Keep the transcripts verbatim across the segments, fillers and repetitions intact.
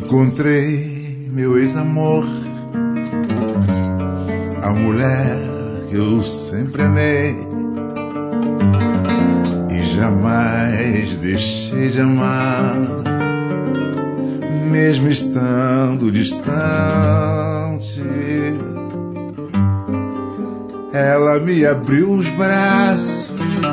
Encontrei meu ex-amor, a mulher que eu sempre amei e jamais deixei de amar, mesmo estando distante. Ela me abriu os braços,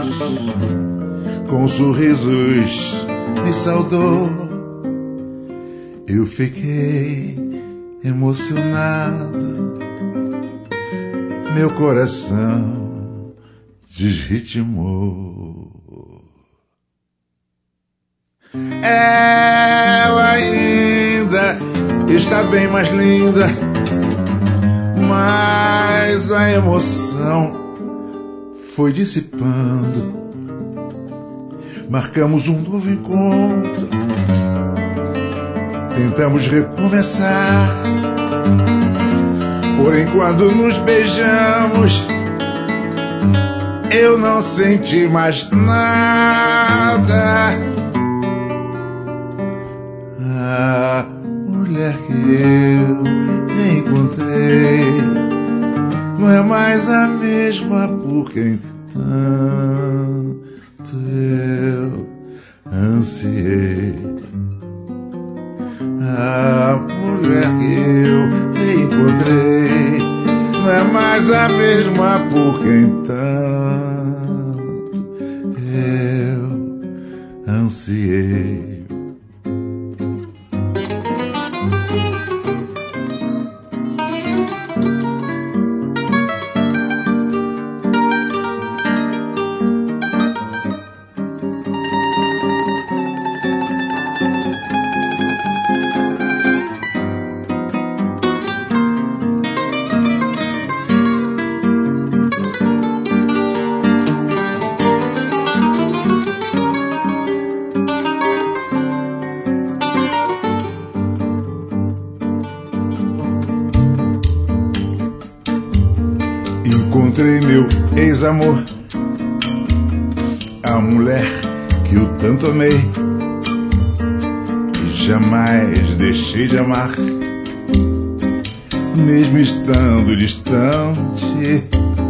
com sorrisos me saudou. Eu fiquei emocionado, meu coração desritimou. Ela ainda está bem mais linda, mas a emoção foi dissipando. Marcamos um novo encontro, tentamos recomeçar, porém quando nos beijamos eu não senti mais nada. A mulher que eu encontrei não é mais a mesma por quem tanto eu ansiei. A mulher que eu encontrei não é mais a mesma por quem tanto eu ansiei. Encontrei meu ex-amor, a mulher que eu tanto amei e jamais deixei de amar, mesmo estando distante.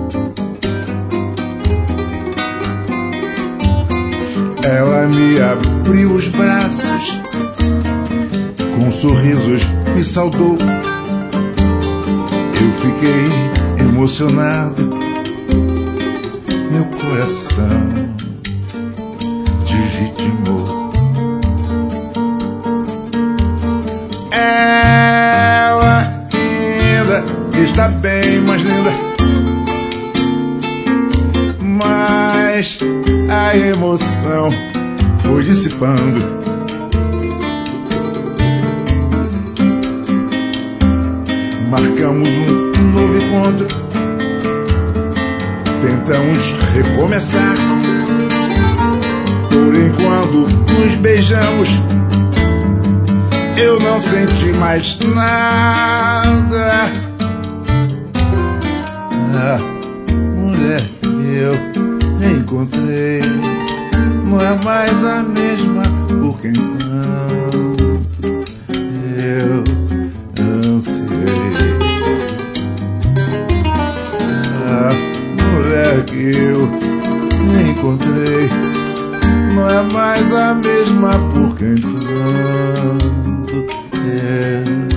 Ela me abriu os braços, com sorrisos me saudou. Eu fiquei emocionado, meu coração desritimou. Ela ainda está bem mais linda, mas a emoção foi dissipando. Marcamos um novo encontro, tentamos recomeçar, porém quando nos beijamos eu não senti mais nada. A mulher que eu encontrei não é mais a mesma por quem tanto eu ansiei. A mulher que eu encontrei não é mais a mesma por quem tanto eu